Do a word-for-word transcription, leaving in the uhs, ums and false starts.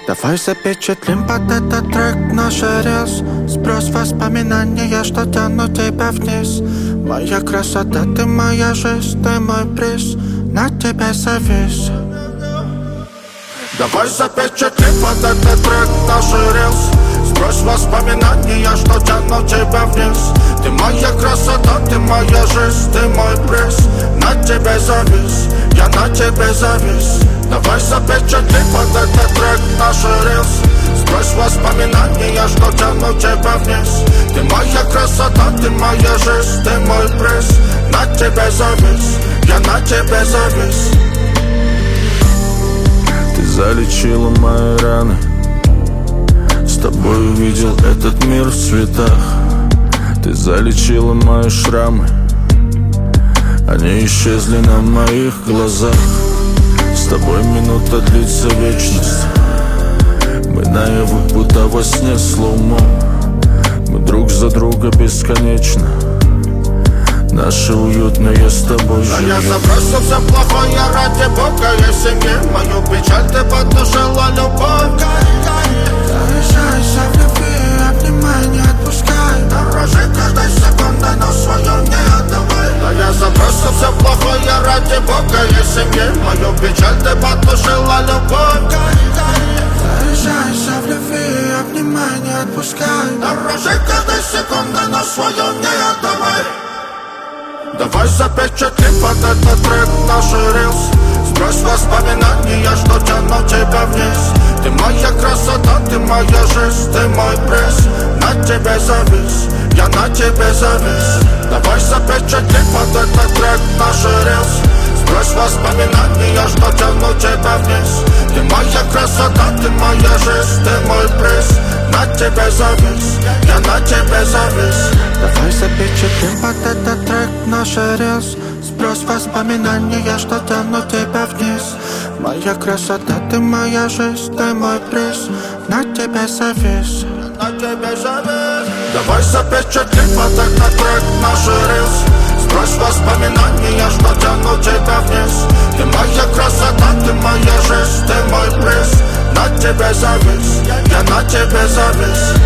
Давай запечатлим под этот трек наш рез. Сброс воспоминания, что тянут тебя вниз. Моя красота, ты моя жизнь, ты мой приз. На тебе завис. Давай запечатлим под этот трек наш рез. Сбрось воспоминания, что тянут тебя вниз. Ты моя красота, ты моя жизнь, ты мой приз. На тебе завис, я на тебе завис. Давай запечатлим под этот трек наш рилс. Сбрось воспоминания, что тянут тебя вниз. Ты моя красота, ты моя жизнь, ты мой приз. На тебе завис, я на тебе завис. Ты залечила мои раны. С тобой увидел этот мир в цветах. Ты залечила мои шрамы. Они исчезли на моих глазах. С тобой минута длится вечность. Мы наяву, будто во сне слоумо. Мы друг за друга бесконечно. Наше уютное с тобой живем. А я забросил все плохое ради Бога и семьи. Мою печаль ты потушила любовь. Заезжайся в любви, обнимай, не отпускай. Дорожи каждой секундой, но свою не отдавай. Да я забросил все плохое ради Бога и семьи. Мою печаль ты потушила любовь. Заезжайся в любви, обнимай, не отпускай. Дорожи каждой секундой, но свою не отдавай. Давай запечатлим под этот трек наш рилс. Сбрось воспоминания, что тянут тебя вниз. Ты моя красота, ты моя жизнь, ты мой приз. На тебе завис, я на тебе завис. Давай запечатлим под этот трек наш рилс. Сбрось воспоминания, что тянут тебя вниз. Ты моя красота, ты моя жизнь, ты мой приз. На тебе завис, я на тебе завис. Давай запечатлим под этот трек наш рилс. Сброс воспоминания, что тянут тебя вниз. Моя красота, ты моя жизнь, ты мой приз. На тебе завис, на тебе завис. Давай запечатлим под этот трек наш рилс. Сбрось воспоминания, что тянут тебя вниз. Ты моя красота, ты моя жизнь, ты мой приз. На тебе завис, я на тебе завис.